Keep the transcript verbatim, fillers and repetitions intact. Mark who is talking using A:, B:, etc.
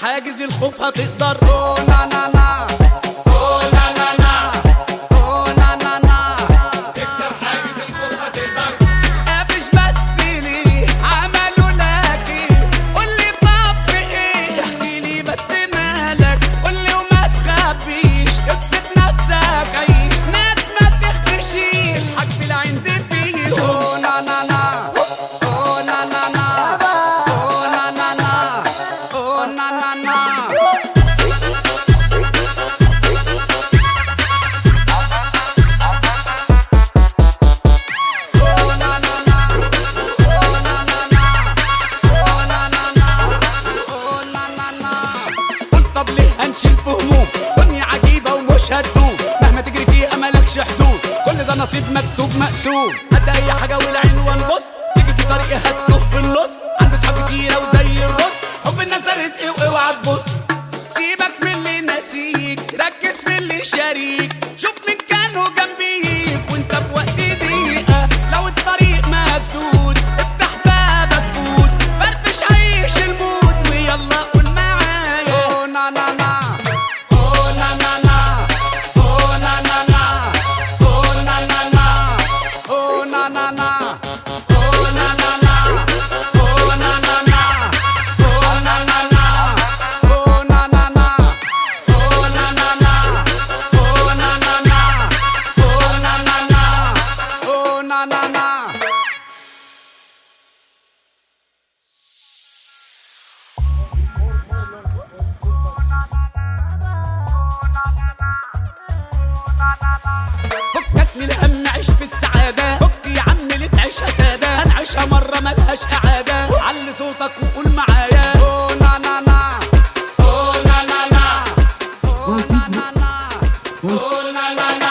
A: حاجز الخوف هتقدر. او نا نا نا او نا نا نا او نا نا نا
B: تكسر حاجز الخوف هتقدر.
A: قافش بس ليه عملوا لك ايه؟ قولي طب في ايه؟ احكيلي بس مالك، قولي وما تخبيش، ابسط نفسك عيش، ناس ما تختشيش، حق العين دي فيه. او نا نا نا او نا نا نا او نا نا نا او نا نا نا طب ليه هنشيل في هموم؟ دنيا عجيبة ومش هتدوم، مهما تجري فيها مالكش حدود، كل ده نصيب مكتوب مقسوم. قد أي حاجة والعنوان بص، تيجي في طريقي هتتوه في النص، عندي صحاب كتيرة وزي الرص، حب الناس ده رزقي واوعى تبص. سيبك من اللي ناسيك، ركز في اللي شاريك، شوف مين كانوا جنبيك وانت في وقت ضيقة. لو الطريق مسدود افتح بابك فوت، فرفش عيش المود ويلا قول معايا. او نا نا نا او نا نا نا او نا نا نا او نا نا نا او نا نا نا او نا نا نا او نا نا نا او نا نا نا او نا نا نا او نا نا نا او نا نا نا او نا نا نا او نا نا نا. فكك من الهم، عيش في السعادة، فك يا عم اللي تعيشها سادة، هنعيشها مرة ملهاش إعادة، علي صوتك وقول معايا. او نا نا نا او نا نا نا او نا نا نا او نا نا نا